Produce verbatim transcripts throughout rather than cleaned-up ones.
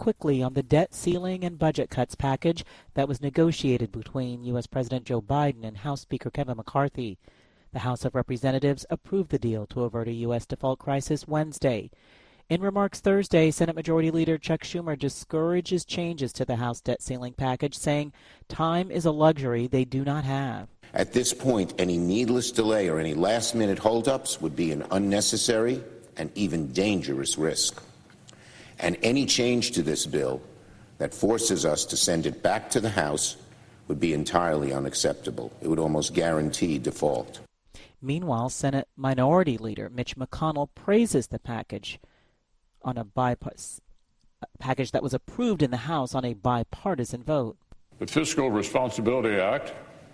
quickly on the debt ceiling and budget cuts package that was negotiated between U S. President Joe Biden and House Speaker Kevin McCarthy. The House of Representatives approved the deal to avert a U S default crisis Wednesday. In remarks Thursday, Senate Majority Leader Chuck Schumer discourages changes to the House debt ceiling package, saying time is a luxury they do not have. At this point, any needless delay or any last-minute holdups would be an unnecessary and even dangerous risk. And any change to this bill that forces us to send it back to the House would be entirely unacceptable. It would almost guarantee default. Meanwhile, Senate Minority Leader Mitch McConnell praises the package on a bipartisan package that was approved in the House on a bipartisan vote. The Fiscal Responsibility Act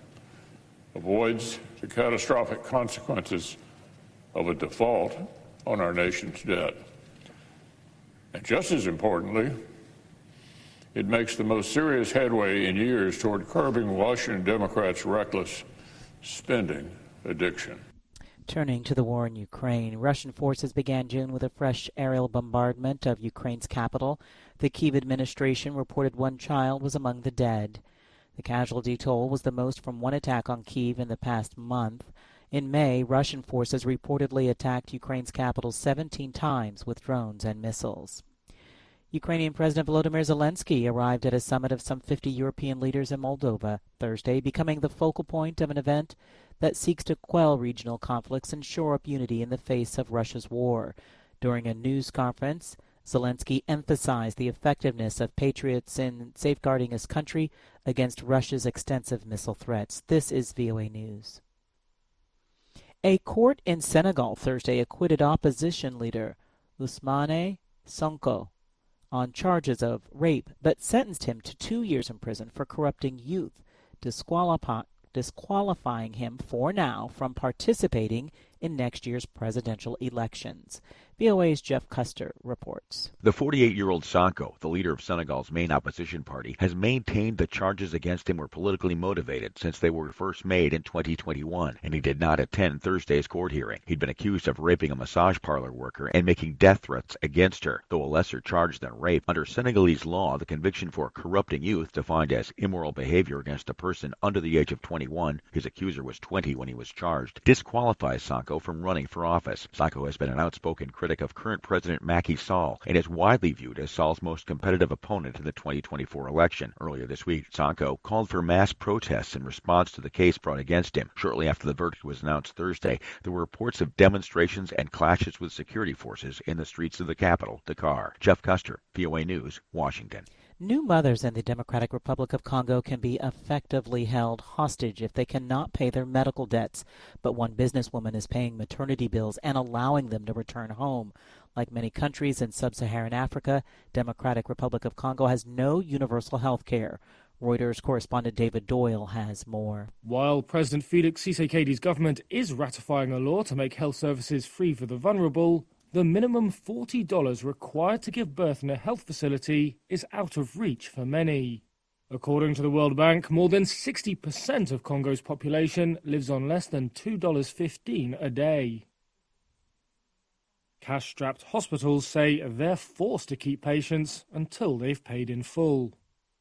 avoids the catastrophic consequences of a default on our nation's debt. And just as importantly, it makes the most serious headway in years toward curbing Washington Democrats' reckless spending addiction. Turning to the war in Ukraine, Russian forces began June with a fresh aerial bombardment of Ukraine's capital. The Kyiv administration reported one child was among the dead. The casualty toll was the most from one attack on Kyiv in the past month. In May, Russian forces reportedly attacked Ukraine's capital seventeen times with drones and missiles. Ukrainian President Volodymyr Zelensky arrived at a summit of some fifty European leaders in Moldova Thursday, becoming the focal point of an event that seeks to quell regional conflicts and shore up unity in the face of Russia's war. During a news conference, Zelensky emphasized the effectiveness of patriots in safeguarding his country against Russia's extensive missile threats. This is V O A News. A court in Senegal Thursday acquitted opposition leader Ousmane Sonko on charges of rape, but sentenced him to two years in prison for corrupting youth, disqualify, disqualifying him for now from participating in next year's presidential elections. V O A's Jeff Custer reports. The forty-eight-year-old Sonko, the leader of Senegal's main opposition party, has maintained the charges against him were politically motivated since they were first made in twenty twenty-one, and he did not attend Thursday's court hearing. He'd been accused of raping a massage parlor worker and making death threats against her, though a lesser charge than rape. Under Senegalese law, the conviction for corrupting youth, defined as immoral behavior against a person under the age of twenty-one, his accuser was twenty when he was charged, disqualifies Sonko from running for office. Sonko has been an outspoken critic of current President Macky Sall and is widely viewed as Sall's most competitive opponent in the twenty twenty-four election. Earlier this week, Sonko called for mass protests in response to the case brought against him. Shortly after the verdict was announced Thursday, there were reports of demonstrations and clashes with security forces in the streets of the capital, Dakar. Jeff Custer, V O A News, Washington. New mothers in the Democratic Republic of Congo can be effectively held hostage if they cannot pay their medical debts. But one businesswoman is paying maternity bills and allowing them to return home. Like many countries in sub-Saharan Africa, Democratic Republic of Congo has no universal health care. Reuters correspondent David Doyle has more. While President Felix Tshisekedi's government is ratifying a law to make health services free for the vulnerable, the minimum forty dollars required to give birth in a health facility is out of reach for many. According to the World Bank, more than sixty percent of Congo's population lives on less than two dollars and fifteen cents a day. Cash-strapped hospitals say they're forced to keep patients until they've paid in full.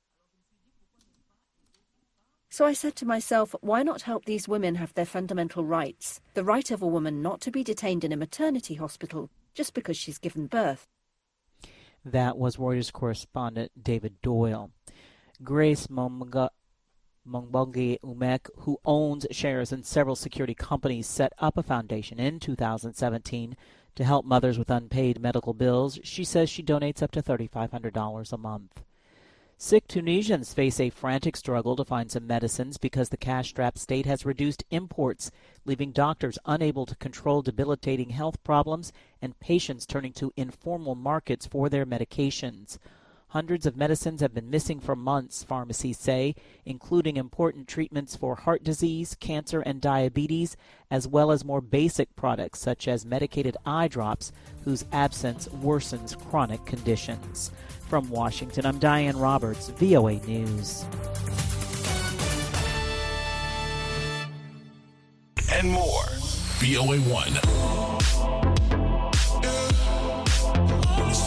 So I said to myself, why not help these women have their fundamental rights? The right of a woman not to be detained in a maternity hospital just because she's given birth. That was Reuters correspondent David Doyle. Grace Monga, Mongbongi Umek, who owns shares in several security companies, set up a foundation in two thousand seventeen to help mothers with unpaid medical bills. She says she donates up to three thousand five hundred dollars a month. Sick Tunisians face a frantic struggle to find some medicines because the cash-strapped state has reduced imports, leaving doctors unable to control debilitating health problems and patients turning to informal markets for their medications. Hundreds of medicines have been missing for months, pharmacies say, including important treatments for heart disease, cancer, and diabetes, as well as more basic products such as medicated eye drops, whose absence worsens chronic conditions. From Washington, I'm Diane Roberts, V O A News. And more. V O A one.